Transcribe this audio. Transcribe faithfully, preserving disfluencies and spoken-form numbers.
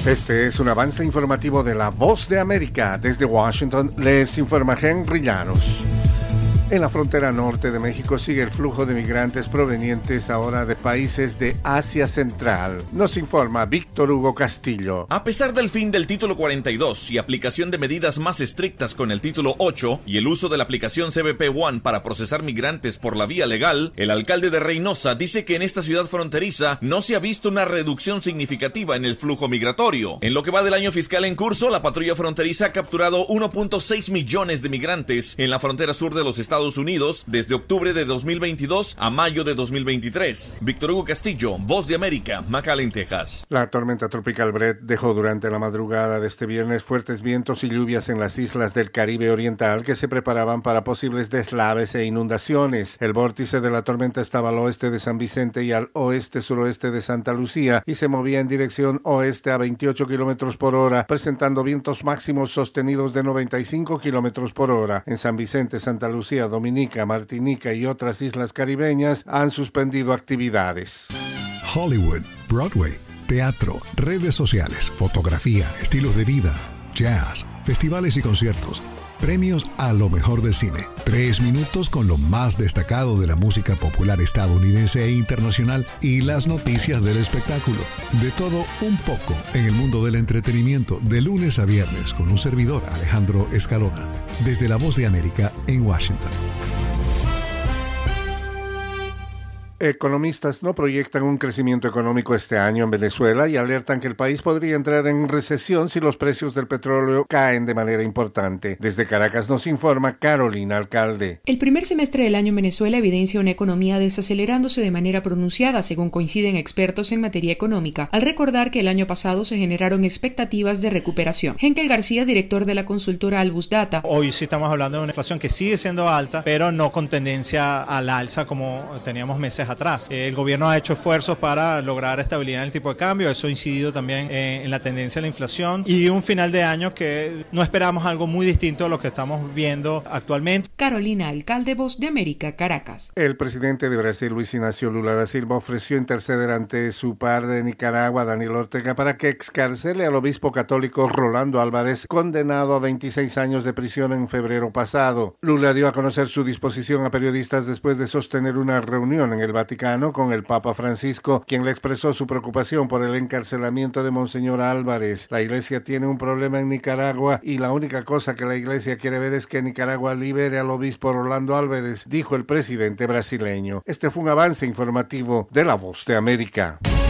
Este es un avance informativo de La Voz de América. Desde Washington les informa Henry Llanos. En la frontera norte de México sigue el flujo de migrantes provenientes ahora de países de Asia Central. Nos informa Víctor Hugo Castillo. A pesar del fin del título cuarenta y dos y aplicación de medidas más estrictas con el título ocho y el uso de la aplicación C B P One para procesar migrantes por la vía legal, el alcalde de Reynosa dice que en esta ciudad fronteriza no se ha visto una reducción significativa en el flujo migratorio. En lo que va del año fiscal en curso, la patrulla fronteriza ha capturado uno punto seis millones de migrantes en la frontera sur de los Estados Unidos desde octubre de dos mil veintidós a mayo de dos mil veintitrés. Víctor Hugo Castillo, Voz de América, McAllen, Texas. La tormenta tropical Brett dejó durante la madrugada de este viernes fuertes vientos y lluvias en las islas del Caribe Oriental que se preparaban para posibles deslaves e inundaciones. El vórtice de la tormenta estaba al oeste de San Vicente y al oeste-suroeste de Santa Lucía y se movía en dirección oeste a veintiocho kilómetros por hora, presentando vientos máximos sostenidos de noventa y cinco kilómetros por hora. En San Vicente, Santa Lucía, Dominica, Martinica y otras islas caribeñas han suspendido actividades. Hollywood, Broadway, teatro, redes sociales, fotografía, estilos de vida, jazz, festivales y conciertos. Premios a lo mejor del cine. Tres minutos con lo más destacado de la música popular estadounidense e internacional y las noticias del espectáculo. De todo un poco en el mundo del entretenimiento de lunes a viernes con un servidor, Alejandro Escalona, desde La Voz de América en Washington. Economistas no proyectan un crecimiento económico este año en Venezuela y alertan que el país podría entrar en recesión si los precios del petróleo caen de manera importante. Desde Caracas nos informa Carolina Alcalde. El primer semestre del año en Venezuela evidencia una economía desacelerándose de manera pronunciada, según coinciden expertos en materia económica, al recordar que el año pasado se generaron expectativas de recuperación. Henkel García, director de la consultora Albus Data. Hoy sí estamos hablando de una inflación que sigue siendo alta, pero no con tendencia al alza como teníamos meses atrás. El gobierno ha hecho esfuerzos para lograr estabilidad en el tipo de cambio, eso ha incidido también en la tendencia a la inflación y un final de año que no esperamos algo muy distinto a lo que estamos viendo actualmente. Carolina Alcalde, Voz de América, Caracas. El presidente de Brasil, Luis Ignacio Lula da Silva, ofreció interceder ante su par de Nicaragua, Daniel Ortega, para que excarcele al obispo católico Rolando Álvarez, condenado a veintiséis años de prisión en febrero pasado. Lula dio a conocer su disposición a periodistas después de sostener una reunión en el Vaticano con el Papa Francisco, quien le expresó su preocupación por el encarcelamiento de Monseñor Álvarez. La iglesia tiene un problema en Nicaragua y la única cosa que la iglesia quiere ver es que Nicaragua libere al obispo Rolando Álvarez, dijo el presidente brasileño. Este fue un avance informativo de La Voz de América.